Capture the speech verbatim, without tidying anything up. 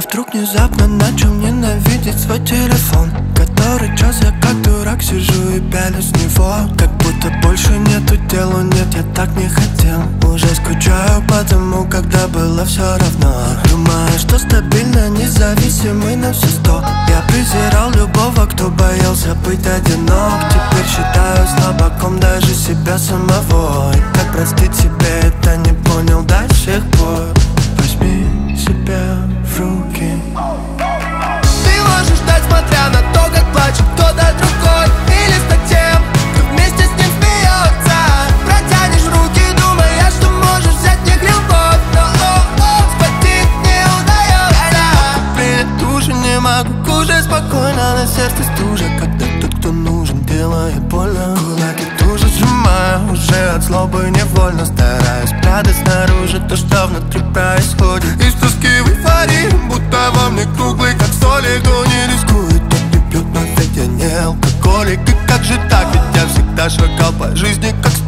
вдруг внезапно начал ненавидеть свой телефон. Который час я как дурак сижу и пялюсь в него. Как будто больше нету дела, нет, я так не хотел. Уже скучаю по тому, когда было все равно. Думаю, что стабильно независимый на все сто. Я презирал любого, кто боялся быть одинок. Теперь считаю слабаком даже себя самого. И как простить себе это не понял до сих пор. Возьми себя в руки. Ты можешь ждать, смотря на то, как плачет кто-то другой. Или стать тем, кто вместе с ним смеется. Протянешь руки, думая, что можешь взять них любовь. Но о-о, схватить не удается. Привет, уже не могу кушать спокойно. На сердце стужа, когда тот, кто нужен, делает больно. Кулаки тоже сжимаю, уже от злобы невольно стараюсь прятать снаружи то, что внутри происходит. Из тоски в эйфории, будто во мне круглый, как столик. Кто не рискует, тот не пьет, но ведь я не алкоголик. И как же так, ведь я всегда шагал по жизни как